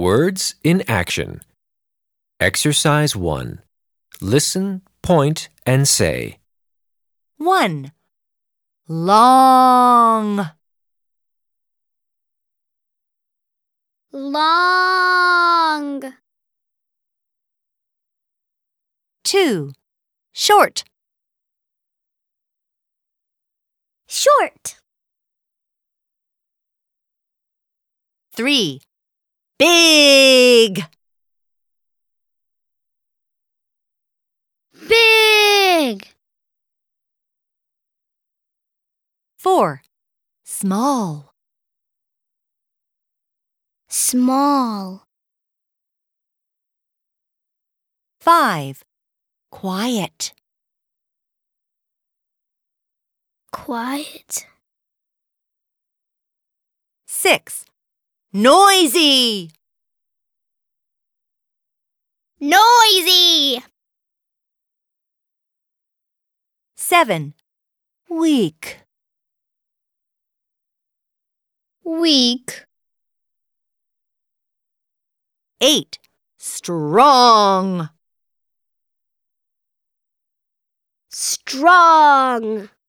Words in action. Exercise 1. Listen, point, and say. 1. Long. Long. 2. Short. Short. 3. Big. Big. 4. Small. Small. 5. Quiet. Quiet. 6. Noisy. Noisy. 7. Weak. Weak. 8. Strong. Strong.